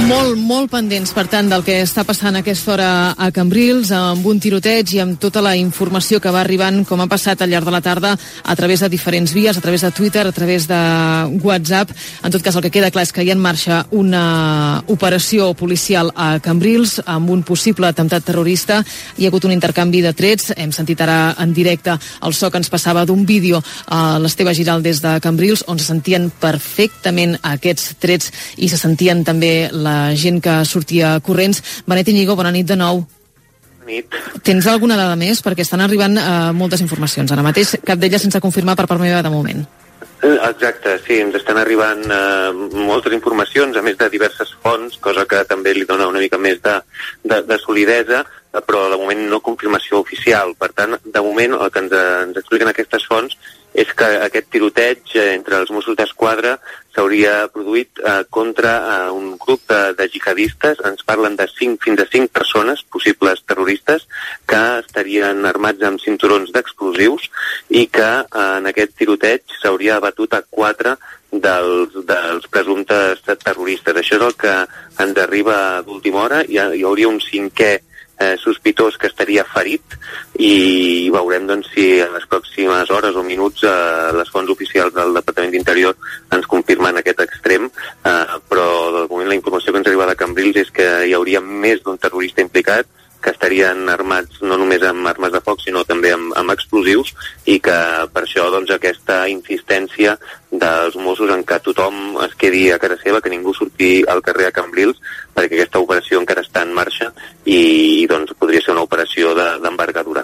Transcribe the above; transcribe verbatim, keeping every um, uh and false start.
Molt, molt pendents, per tant, del que està passant a aquesta hora a Cambrils, amb un tiroteig i amb tota la informació que va arribant, com ha passat al llarg de la tarda, a través de diferents vies, a través de Twitter, a través de WhatsApp. En tot cas, el que queda clar és que hi ha en marxa una operació policial a Cambrils amb un possible atemptat terrorista. Hi ha hagut un intercanvi de trets. Hem sentit ara en directe el so que ens passava d'un vídeo a l'Esteve Giral des de Cambrils, on se sentien perfectament aquests trets i se sentien també la gent que sortia corrents. Benet Iñigo, bona nit de nou. Nit. Tens alguna dada més? Perquè estan arribant uh, moltes informacions. Ara mateix, cap d'elles sense confirmar per part meva de moment. Exacte, sí, ens estan arribant eh, moltes informacions, a més de diverses fonts, cosa que també li dona una mica més de, de, de solidesa, però de moment no confirmació oficial. Per tant, de moment el que ens, ens expliquen aquestes fonts és que aquest tiroteig entre els Mossos d'Esquadra s'hauria produït eh, contra eh, un grup de, de jihadistes. Ens parlen de cinc, fins a cinc persones, possibles terroristes, que estarien armats amb cinturons d'explosius i que eh, en aquest tiroteig s'hauria abatut a quatre dels, dels presumptes terroristes. Això és el que ens arriba d'última hora. Hi, ha, hi hauria un cinquè Eh, sospitós que estaria ferit i veurem doncs, si en les pròximes hores o minuts eh, les fonts oficials del Departament d'Interior ens confirmen aquest extrem, eh, però de moment la informació que ens arriba de Cambrils és que hi hauria més d'un terrorista implicat, que estarien armats no només amb armes de foc sinó també amb, amb explosius, i que per això doncs, aquesta insistència dels Mossos en que tothom es quedi a casa seva, que ningú surti al carrer a Cambrils, perquè aquesta operació encara està en marxa i doncs, podria ser una operació d'envergadura.